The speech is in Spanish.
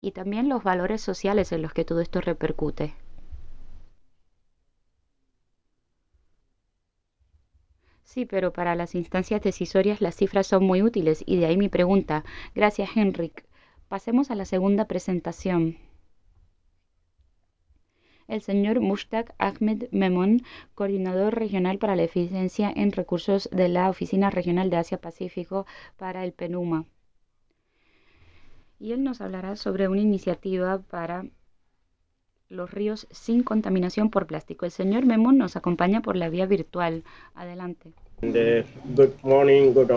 y también los valores sociales en los que todo esto repercute. Sí, pero para las instancias decisorias las cifras son muy útiles y de ahí mi pregunta. Gracias, Henrik. Pasemos a la segunda presentación. El señor Mushtaq Ahmed Memon, coordinador regional para la eficiencia en recursos de la Oficina Regional de Asia-Pacífico para el PNUMA. Y él nos hablará sobre una iniciativa para los ríos sin contaminación por plástico. El señor Memon nos acompaña por la vía virtual. Adelante. Good morning, good